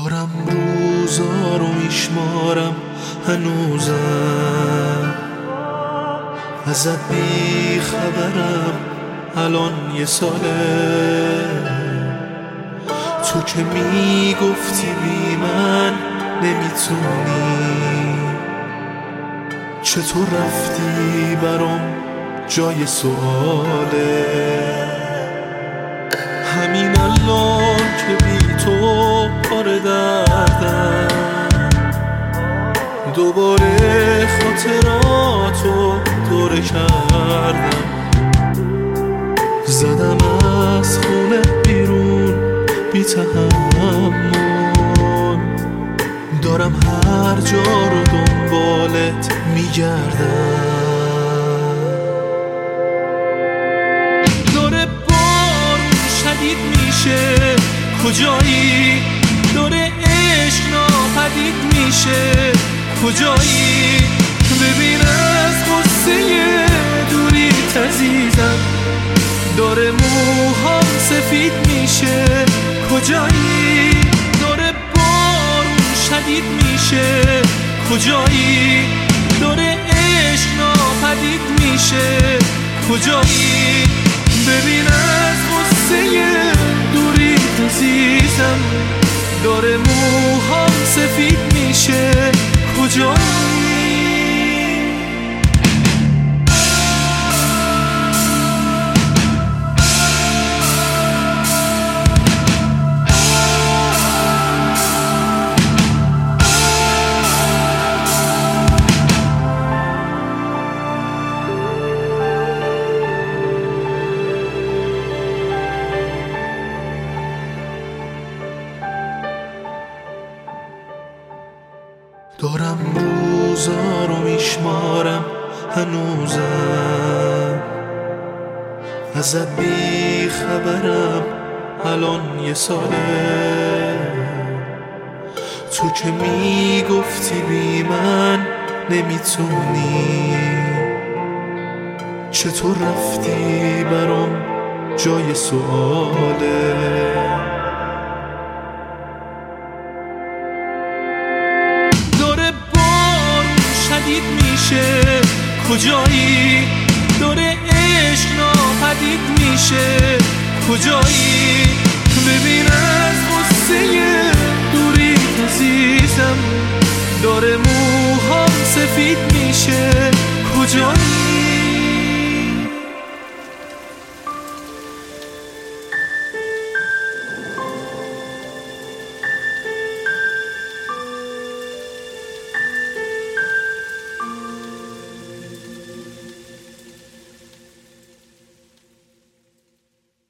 دارم روزا رو میشمارم هنوزم، ازت بی خبرم الان یه ساله. تو که میگفتی بی من نمیتونی، چطور رفتی برام جای سواله. همین الان که بی تو پاره دردم، دوباره خاطراتو دوره کردم. زدم از خونه بیرون بی تحمل، دارم هر جا رو دنبالت میگردم. داره بارون شدید میشه کجایی، داره عشق ناپدید میشه کجایی. ببین از غصه دوریت عزیزم، داره موهام سفید میشه کجایی. داره بارون شدید میشه کجایی، داره عشق ناپدید میشه کجایی. ببین از غصه دوریت عزیزم، داره موهام سفید میشه کجایی. دارم روزا رو میشمارم هنوزم، ازت بی خبرم الان یه ساله. تو که میگفتی بی من نمیتونی، چطور رفتی برام جای سواله. شدید میشه کجایی، داره عشق ناپدید میشه کجایی. ببین از غصه دوریت عزیزم، داره موهام سفید میشه کجایی.